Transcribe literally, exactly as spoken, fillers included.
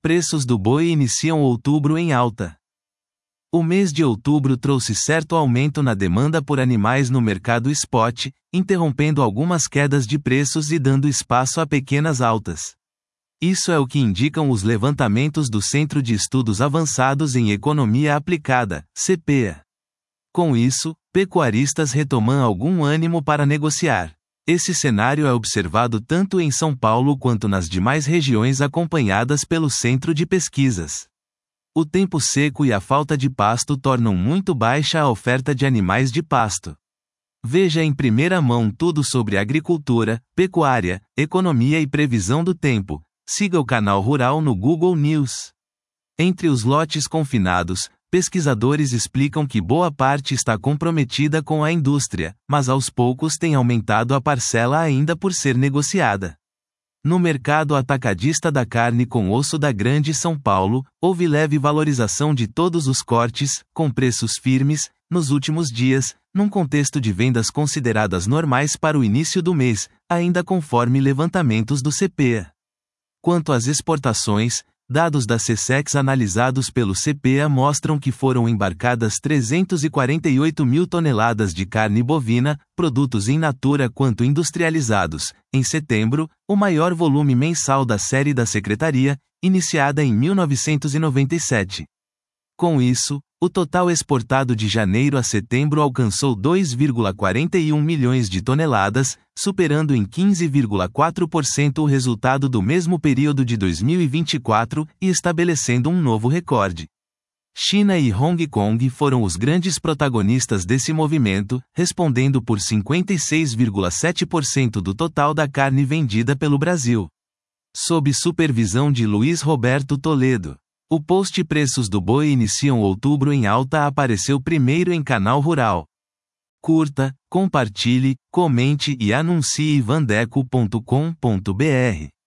Preços do boi iniciam outubro em alta. O mês de outubro trouxe certo aumento na demanda por animais no mercado spot, interrompendo algumas quedas de preços e dando espaço a pequenas altas. Isso é o que indicam os levantamentos do Centro de Estudos Avançados em Economia Aplicada, C P E A. Com isso, pecuaristas retomam algum ânimo para negociar. Esse cenário é observado tanto em São Paulo quanto nas demais regiões acompanhadas pelo Centro de Pesquisas. O tempo seco e a falta de pasto tornam muito baixa a oferta de animais de pasto. Veja em primeira mão tudo sobre agricultura, pecuária, economia e previsão do tempo. Siga o canal Rural no Google News. Entre os lotes confinados, pesquisadores explicam que boa parte está comprometida com a indústria, mas aos poucos tem aumentado a parcela ainda por ser negociada. No mercado atacadista da carne com osso da Grande São Paulo, houve leve valorização de todos os cortes, com preços firmes, nos últimos dias, num contexto de vendas consideradas normais para o início do mês, ainda conforme levantamentos do C P E A. Quanto às exportações, dados da SECEX analisados pelo C P E A mostram que foram embarcadas trezentos e quarenta e oito mil toneladas de carne bovina, produtos in natura quanto industrializados, em setembro, o maior volume mensal da série da Secretaria, iniciada em mil novecentos e noventa e sete. Com isso, o total exportado de janeiro a setembro alcançou dois vírgula quarenta e um milhões de toneladas, superando em quinze vírgula quatro por cento o resultado do mesmo período de dois mil e vinte e quatro e estabelecendo um novo recorde. China e Hong Kong foram os grandes protagonistas desse movimento, respondendo por cinquenta e seis vírgula sete por cento do total da carne vendida pelo Brasil. Sob supervisão de Luiz Roberto Toledo. O post Preços do Boi iniciam outubro em alta apareceu primeiro em Canal Rural. Curta, compartilhe, comente e anuncie vandeco ponto com ponto br.